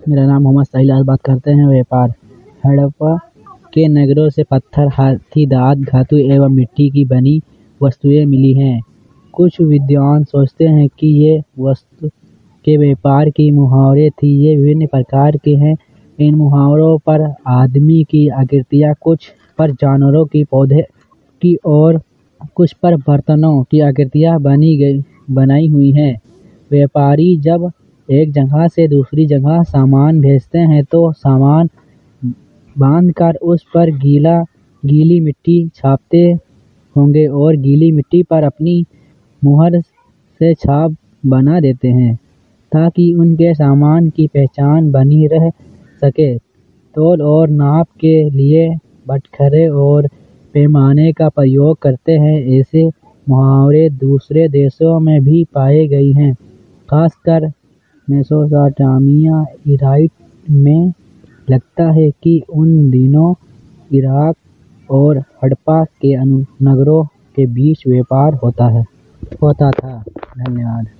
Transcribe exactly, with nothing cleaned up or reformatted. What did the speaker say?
मेरा नाम मोहम्मद साहिल। आज बात करते हैं व्यापार। हड़प्पा के नगरों से पत्थर, हाथी दांत, धातु एवं मिट्टी की बनी वस्तुएं मिली हैं। कुछ विद्वान सोचते हैं कि ये वस्तु के व्यापार की मुहावरे थी। ये विभिन्न प्रकार के हैं। इन मुहावरों पर आदमी की आकृतियाँ, कुछ पर जानवरों की, पौधे की और कुछ पर बर्तनों की आकृतियाँ बनी गई बनाई हुई हैं। व्यापारी जब एक जगह से दूसरी जगह सामान भेजते हैं तो सामान बांधकर उस पर गीला गीली मिट्टी छापते होंगे और गीली मिट्टी पर अपनी मुहर से छाप बना देते हैं ताकि उनके सामान की पहचान बनी रह सके। तौल और नाप के लिए बटखरे और पैमाने का प्रयोग करते हैं। ऐसे मुहावरे दूसरे देशों में भी पाए गए हैं, खासकर मेसोपोटामिया, इराक में। लगता है कि उन दिनों इराक और हड़प्पा के नगरों के बीच व्यापार होता है होता था। धन्यवाद।